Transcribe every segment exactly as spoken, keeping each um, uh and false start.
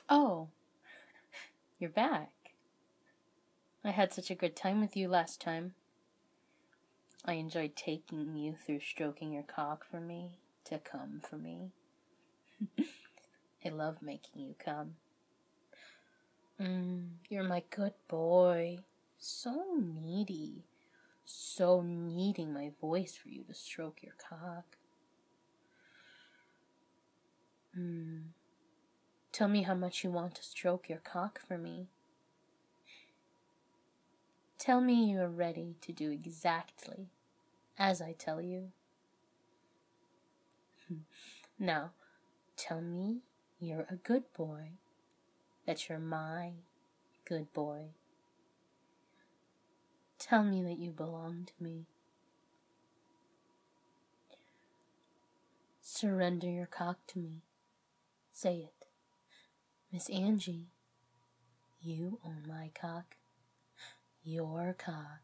Oh, you're back. I had such a good time with you last time. I enjoyed taking you through stroking your cock for me, to come for me. I love making you come. Mm, you're my good boy. So needy. So needing my voice for you to stroke your cock. Mm. Tell me how much you want to stroke your cock for me. Tell me you are ready to do exactly as I tell you. Now, tell me you're a good boy, that you're my good boy. Tell me that you belong to me. Surrender your cock to me. Say it. Miss Angie, you own my cock. Your cock.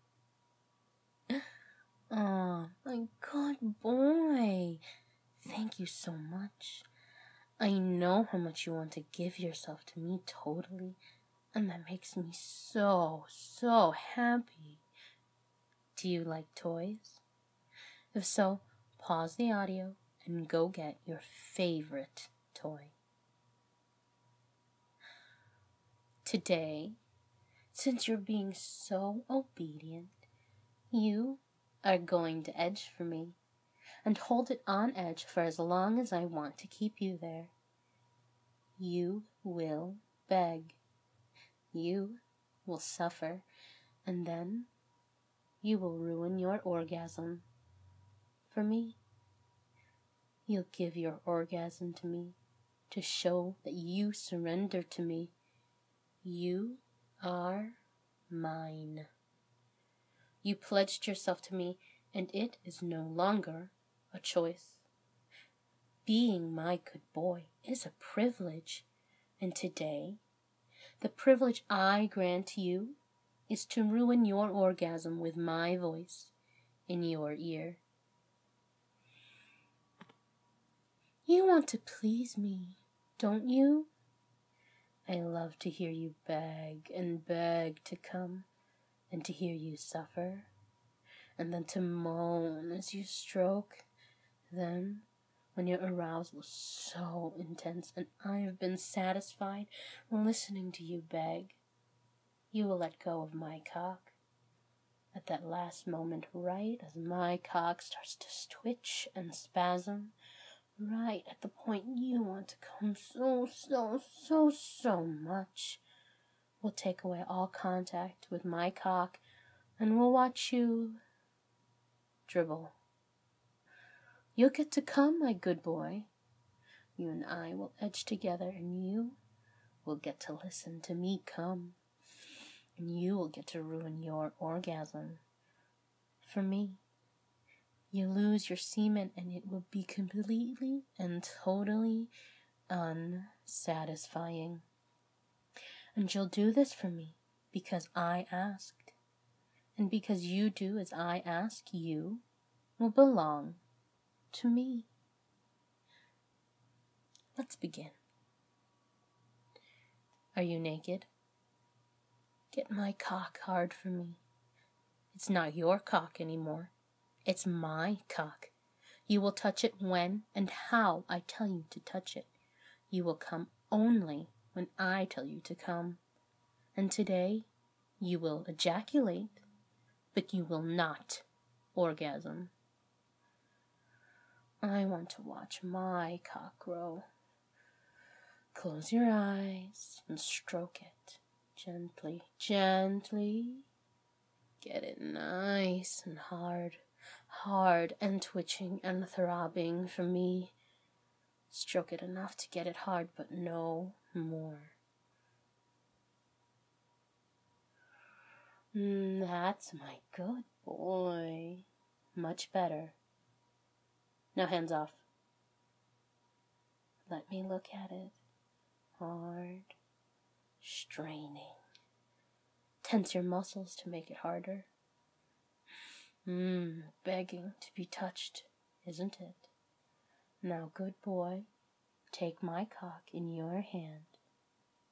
Oh, my good boy. Thank you so much. I know how much you want to give yourself to me totally, and that makes me so, so happy. Do you like toys? If so, pause the audio and go get your favorite toy. Today, since you're being so obedient, you are going to edge for me and hold it on edge for as long as I want to keep you there. You will beg. You will suffer, and then you will ruin your orgasm for me. You'll give your orgasm to me to show that you surrender to me. You are mine. You pledged yourself to me, and it is no longer a choice. Being my good boy is a privilege, and today, the privilege I grant you is to ruin your orgasm with my voice in your ear. You want to please me, don't you? I love to hear you beg and beg to come, and to hear you suffer, and then to moan as you stroke. Then, when your arousal is so intense and I have been satisfied listening to you beg, you will let go of my cock. At that last moment, right as my cock starts to twitch and spasm, right at the point you want to come so, so, so, so much, we'll take away all contact with my cock and we'll watch you dribble. You'll get to come, my good boy. You and I will edge together, and you will get to listen to me come. And you will get to ruin your orgasm for me. You lose your semen, and it will be completely and totally unsatisfying. And you'll do this for me because I asked. And because you do as I ask, you will belong to me. Let's begin. Are you naked? Get my cock hard for me. It's not your cock anymore. It's my cock. You will touch it when and how I tell you to touch it. You will come only when I tell you to come. And today, you will ejaculate, but you will not orgasm. I want to watch my cock grow. Close your eyes and stroke it gently, gently. Get it nice and hard, hard and twitching and throbbing for me. Stroke it enough to get it hard, but no more. Mm, that's my good boy. Much better. Now hands off. Let me look at it. Hard. Straining. Tense your muscles to make it harder. Mmm, begging to be touched, isn't it? Now, good boy, take my cock in your hand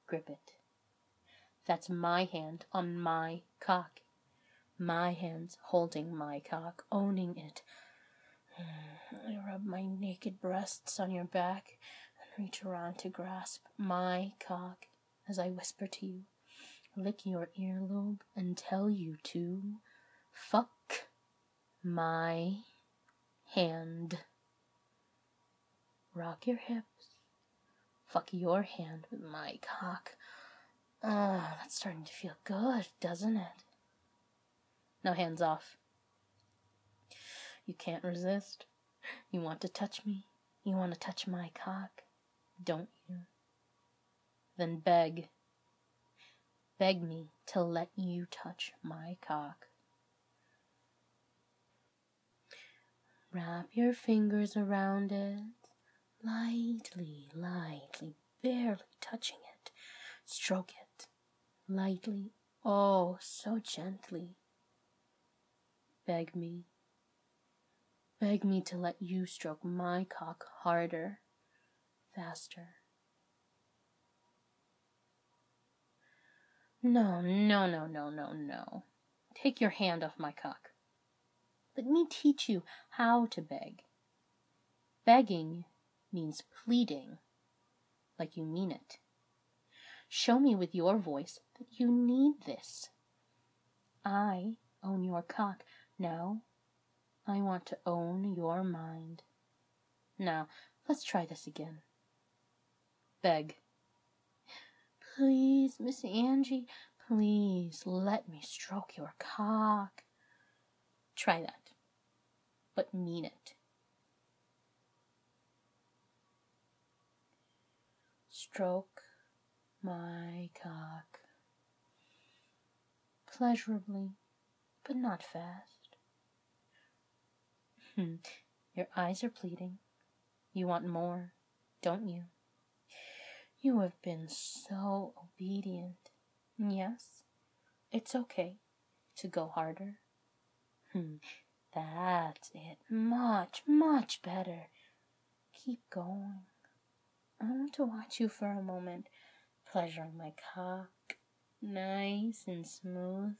Grip it. That's my hand on my cock. My hands holding my cock, owning it. I rub my naked breasts on your back and reach around to grasp my cock as I whisper to you, lick your earlobe and tell you to fuck my hand. Rock your hips. Fuck your hand with my cock. Ah, oh, that's starting to feel good, doesn't it? Now hands off. You can't resist. You want to touch me. You want to touch my cock, don't you? Then beg. Beg me to let you touch my cock. Wrap your fingers around it, lightly, lightly, barely touching it. Stroke it, lightly, oh, so gently. Beg me. Beg me to let you stroke my cock harder, faster. No, no, no, no, no, no. Take your hand off my cock. Let me teach you how to beg. Begging means pleading, like you mean it. Show me with your voice that you need this. I own your cock. Now, I want to own your mind. Now, let's try this again. Beg. Please, Miss Angie, please let me stroke your cock. Try that, but mean it. Stroke my cock. Pleasurably, but not fast. Hmm. Your eyes are pleading. You want more, don't you? You have been so obedient. Yes, it's okay to go harder. Hmm. That's it. Much, much better. Keep going. I want to watch you for a moment, pleasuring my cock, nice and smooth.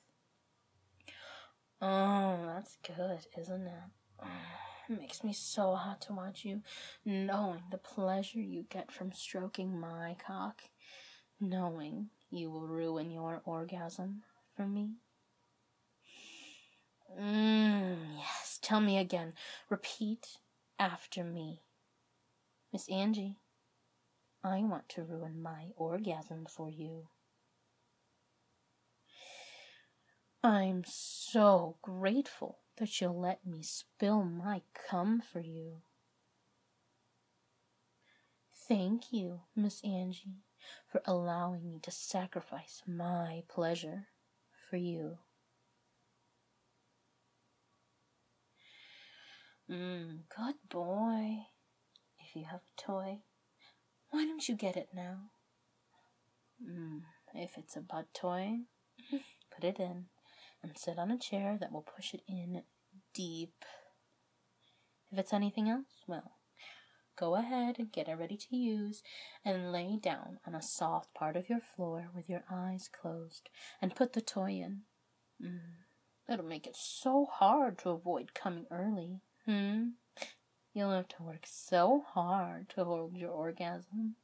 Oh, that's good, isn't it? Oh, it makes me so hot to watch you, knowing the pleasure you get from stroking my cock, knowing you will ruin your orgasm for me. Mmm, yes, tell me again. Repeat after me. Miss Angie, I want to ruin my orgasm for you. I'm so grateful that you'll let me spill my cum for you. Thank you, Miss Angie, for allowing me to sacrifice my pleasure for you. Mmm, good boy. If you have a toy, why don't you get it now? Mmm, if it's a butt toy, put it in and sit on a chair that will push it in deep. If it's anything else, well, go ahead and get it ready to use and lay down on a soft part of your floor with your eyes closed and put the toy in. Mm, it'll make it so hard to avoid coming early. Hmm? You'll have to work so hard to hold your orgasm.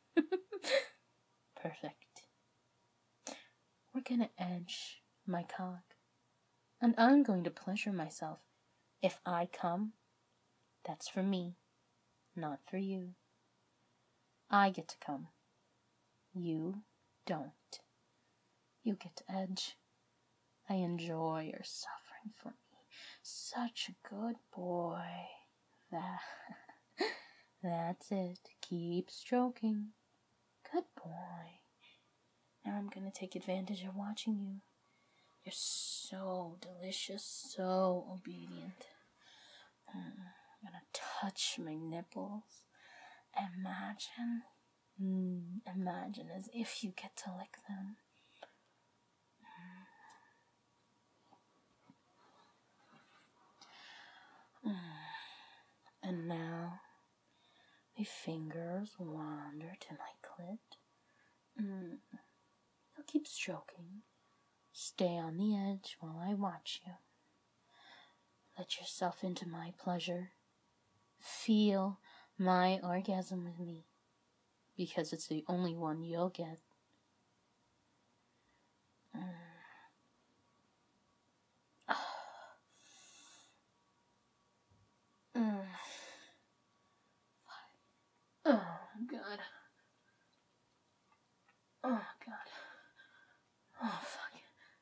Perfect. We're gonna edge my cock, and I'm going to pleasure myself. If I come, that's for me, not for you. I get to come. You don't. You get to edge. I enjoy your suffering for me. Such a good boy. That, that's it. Keep stroking. Good boy. Now I'm going to take advantage of watching you. You're so delicious, so obedient. I'm going to touch my nipples. Imagine, mm, imagine as if you get to lick them. Mm. And now my fingers wander to my clit Mm. You'll keep stroking. Stay on the edge while I watch you. Let yourself into my pleasure. Feel my orgasm with me, because it's the only one you'll get. Mm. Mm. Oh, God. Oh, God. Oh, fuck.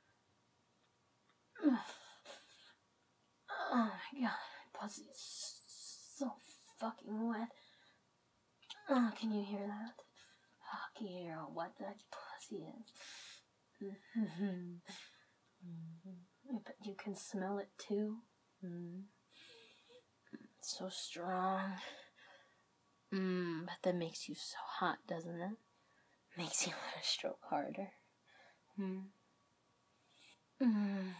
Oh, my God. My pussy is so fucking wet. Oh, can you hear that? Oh, can you hear how wet that pussy is? Mm-hmm. I bet you can smell it, too. Mm. It's so strong. Mmm, but that makes you so hot, doesn't it? Makes you want to stroke harder. Hmm. Mmm.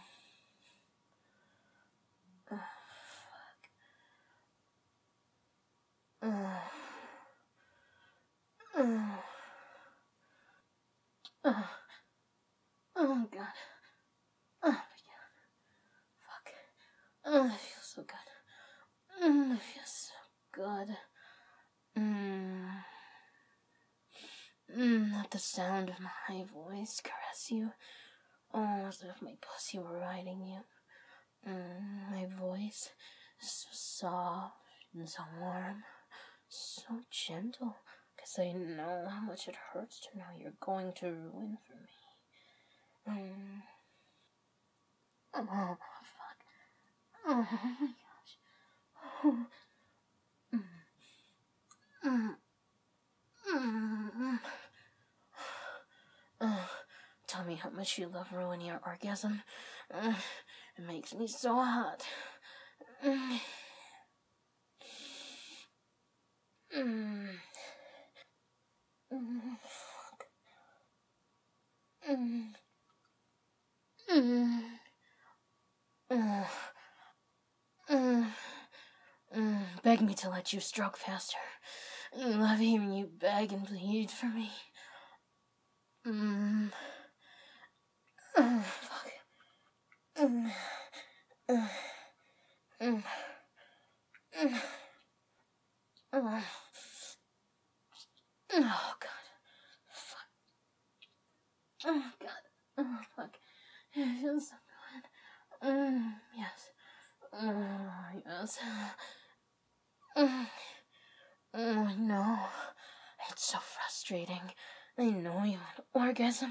Oh, fuck. Oh. Oh. Oh. Oh, God. Oh, my God. Fuck. Oh, it feels so good. Mm, it feels so good. Mmm. Mmm, let the sound of my voice caress you. Oh, as if my pussy were riding you. Mm, my voice is so soft and so warm, so gentle, because I know how much it hurts to know you're going to ruin for me. Mm. Oh, fuck. Oh, my gosh. Oh. Mm. Mm. Mm. Oh, tell me how much you love ruining your orgasm. Uh, it makes me so hot. Mm. Mm. Mm. Mm. Mm. Mm. Mm. Mm. Beg me to let you stroke faster. I love hearing you beg and plead for me. Mm. Mm. Fuck. Mm. Mm. Mm. Mm. Mm. Oh, God. Fuck. Oh, God. Oh, fuck. It feels so good. Mm. Yes. Mm. Yes. Mm. Oh, I know. It's so frustrating. I know you want orgasm.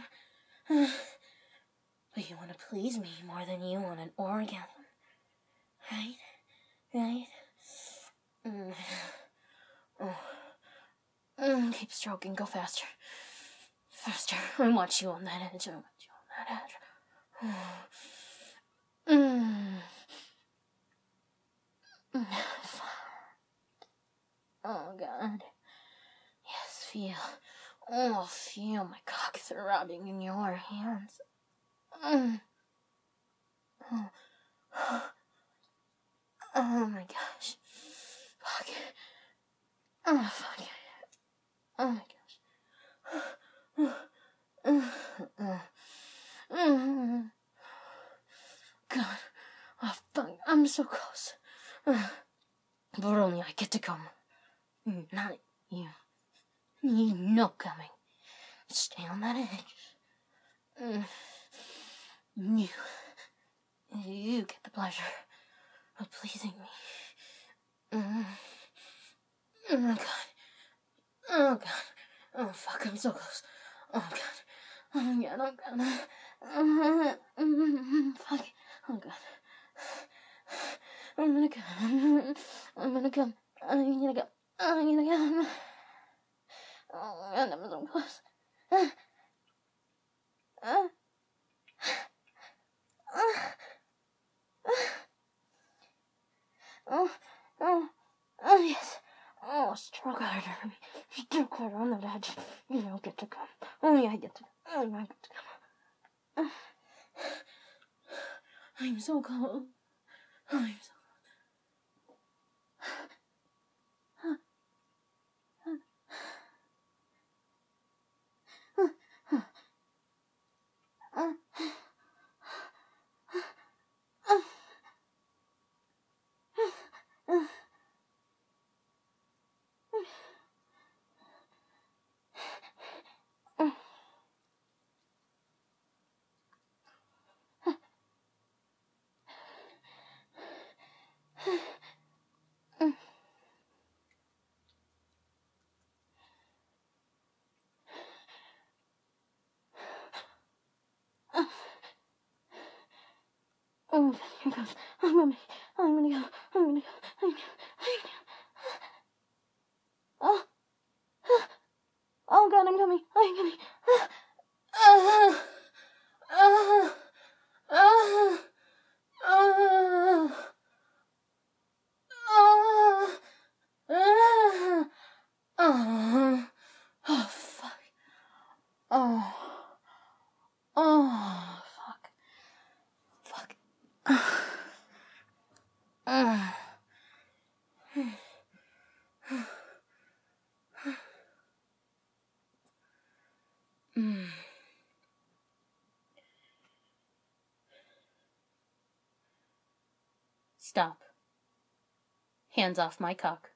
But you want to please me more than you want an orgasm. Right? Right? Mm. Oh. Mm. Keep stroking. Go faster. Faster. I want you on that edge. I want you on that edge. Mm. Mm. Oh, God. Yes, feel. Oh, feel my cock throbbing in your hands. Mm. Oh. Oh, my gosh. Fuck. Oh, fuck. Oh, my gosh. God. Oh, fuck. I'm so close. But only I get to come. Not you. You know coming. Stay on that edge. You. You get the pleasure of pleasing me. Oh, God. Oh, God. Oh, fuck. I'm so close. Oh, God. Oh, God. Oh, God. Fuck. Oh, God. I'm gonna come. I'm gonna come. I'm gonna come. I'm gonna come. Oh, God. I'm so close. Uh, uh, uh, oh, oh, oh, yes. Oh, stroke harder for me. Stroke harder on the edge. You don't get to come. Only I get to come. Only I get to come. Uh, I'm so cold. I'm so cold. come. I'm coming. I'm gonna go. I'm gonna go. I'm gonna go. I'm gonna go. Oh. Oh God, I'm coming. I'm coming. Ah. Ah. Ah. Ah. Ah. Ah. Ah. Oh, fuck. Oh. Oh, fuck. Fuck. Ah. Mm. Stop. Hands off my cock.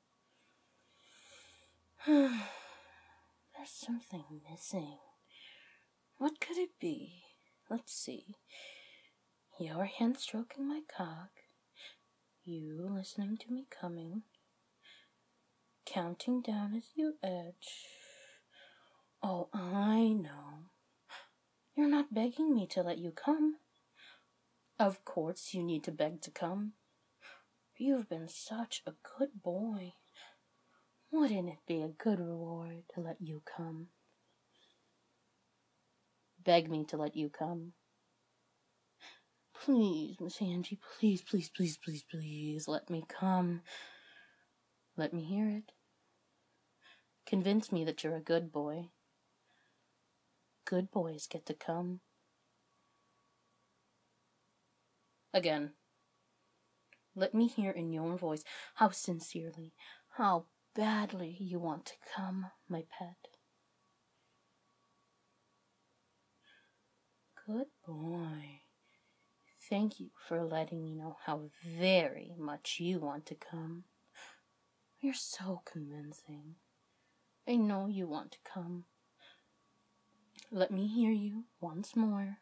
There's something missing. What could it be? Let's see. Your hand stroking my cock. You listening to me coming. Counting down as you edge. Oh, I know. You're not begging me to let you come. Of course you need to beg to come. You've been such a good boy. Wouldn't it be a good reward to let you come? Beg me to let you come. Please, Miss Angie, please, please, please, please, please, let me come. Let me hear it. Convince me that you're a good boy. Good boys get to come. Again. Let me hear in your voice how sincerely, how badly you want to come, my pet. Good boy. Thank you for letting me know how very much you want to come. You're so convincing. I know you want to come. Let me hear you once more.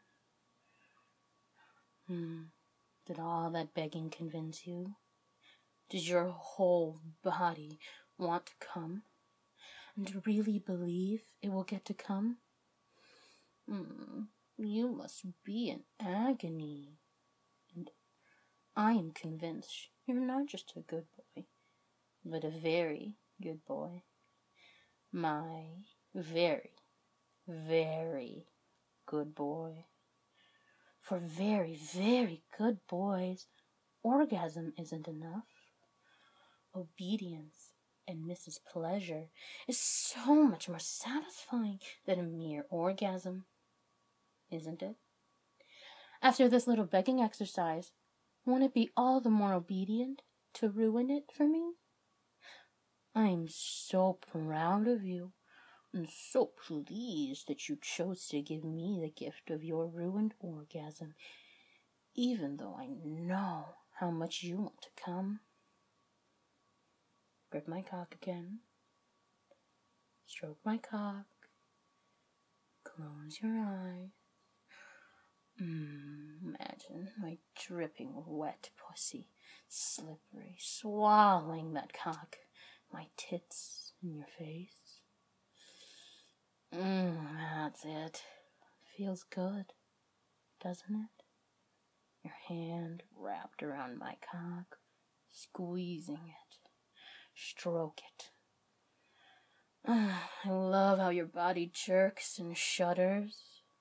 Hmm. Did all that begging convince you? Does your whole body want to come? And really believe it will get to come? Hmm. You must be in agony. And I am convinced you're not just a good boy, but a very good boy. My very, very good boy. For very, very good boys, orgasm isn't enough. Obedience and Missus Pleasure is so much more satisfying than a mere orgasm, isn't it? After this little begging exercise, won't it be all the more obedient to ruin it for me? I'm so proud of you, and so pleased that you chose to give me the gift of your ruined orgasm, even though I know how much you want to come. Grip my cock again. Stroke my cock. Close your eyes. Mm, imagine my dripping wet pussy, slippery, swallowing that cock, my tits in your face. Mmm, that's it. Feels good, doesn't it? Your hand wrapped around my cock, squeezing it. Stroke it. I love how your body jerks and shudders.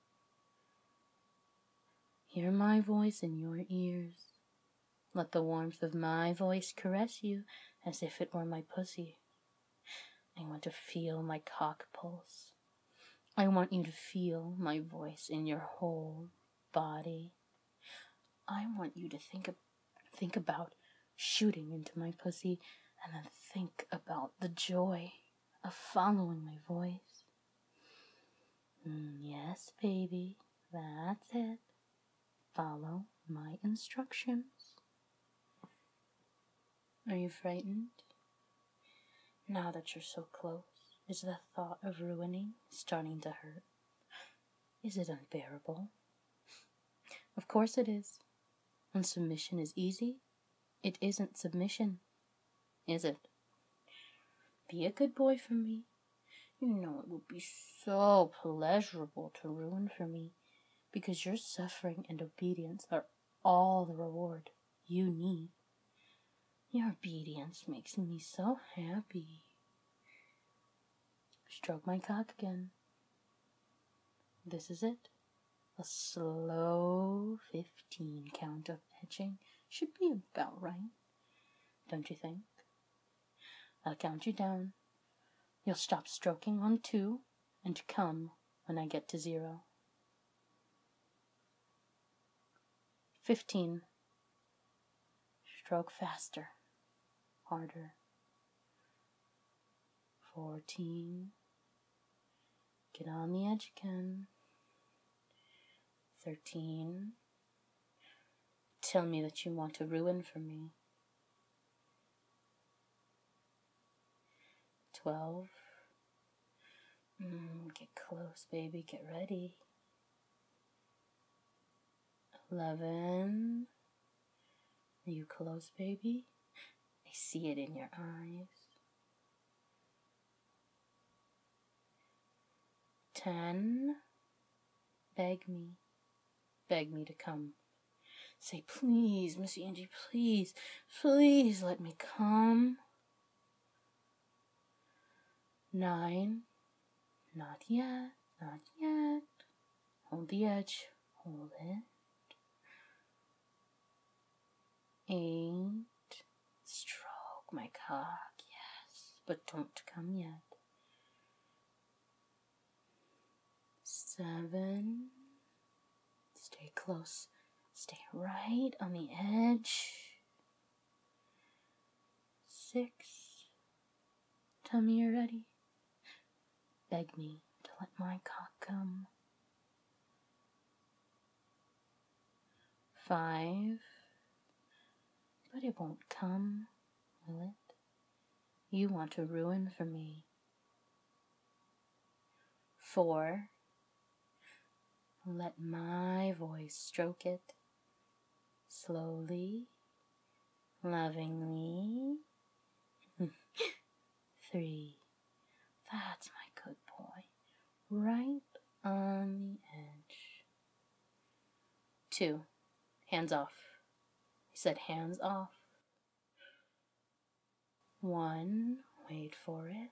Hear my voice in your ears. Let the warmth of my voice caress you as if it were my pussy. I want to feel my cock pulse. I want you to feel my voice in your whole body. I want you to think of, think about shooting into my pussy and then think about the joy of following my voice. Mm, yes, baby, that's it. Follow my instructions. Are you frightened? Now that you're so close, is the thought of ruining starting to hurt? Is it unbearable? Of course it is. When submission is easy, it isn't submission, is it? Be a good boy for me. You know it would be so pleasurable to ruin for me, because your suffering and obedience are all the reward you need. Your obedience makes me so happy. Stroke my cock again. This is it. A slow fifteen count of edging should be about right, don't you think? I'll count you down. You'll stop stroking on two and come when I get to zero. Fifteen. Stroke faster, harder. Fourteen. Get on the edge again. Thirteen. Tell me that you want to ruin for me. Twelve. Mm, get close, baby. Get ready. Eleven. Are you close, baby? I see it in your eyes. Ten. Beg me. Beg me to come. Say, please, Miss Angie, please, please let me come. Nine. Not yet, not yet. Hold the edge. Hold it. Eight. Stroke my cock, yes, but don't come yet. Seven. Stay close. Stay right on the edge. Six. Tell me you're ready. Beg me to let my cock come. Five. But it won't come, will it? You want to ruin for me. Four. Let my voice stroke it. Slowly, lovingly. Three. That's my good boy. Right on the edge. Two. Hands off. I said hands off. One. Wait for it.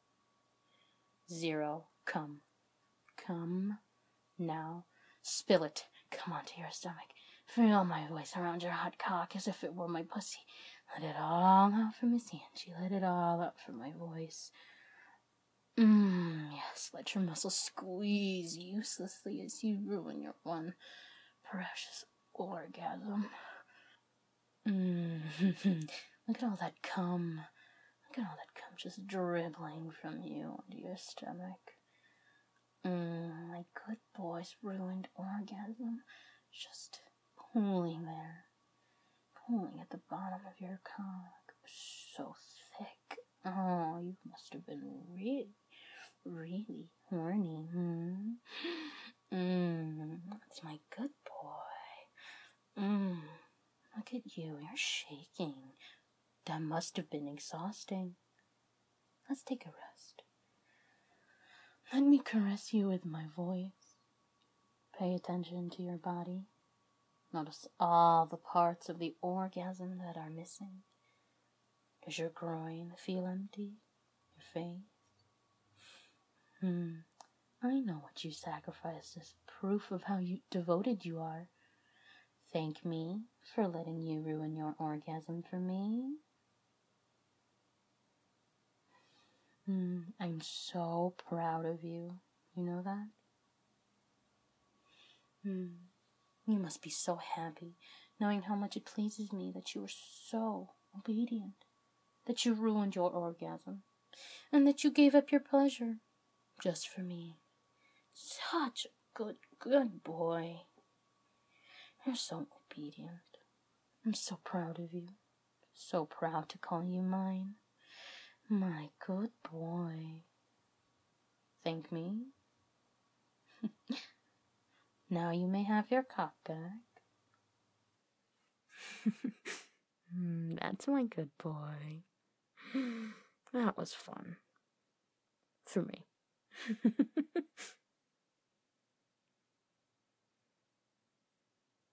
Zero. Come. Come. Now. Spill it. Come onto your stomach. Feel my voice around your hot cock as if it were my pussy. Let it all out for Miss Angie. Let it all out for my voice. Mmm, yes, let your muscles squeeze uselessly as you ruin your one precious orgasm. Mmm, look at all that cum. Look at all that cum just dribbling from you onto your stomach. Mmm, my good boy's ruined orgasm. Just pooling there. Pooling at the bottom of your cock. So thick. Oh, you must have been really, really horny. Hmm? Mmm, that's my good boy. Mmm, look at you. You're shaking. That must have been exhausting. Let's take a rest. Let me caress you with my voice. Pay attention to your body. Notice all the parts of the orgasm that are missing. Does your groin feel empty? Your face? Hmm. I know what you sacrificed as proof of how you devoted you are. Thank me for letting you ruin your orgasm for me. Hmm. I'm so proud of you. You know that? Hmm. You must be so happy, knowing how much it pleases me that you were so obedient, that you ruined your orgasm, and that you gave up your pleasure just for me. Such a good, good boy. You're so obedient. I'm so proud of you. So proud to call you mine. My good boy. Thank me. Now you may have your cock back. mm, that's my good boy. That was fun. For me.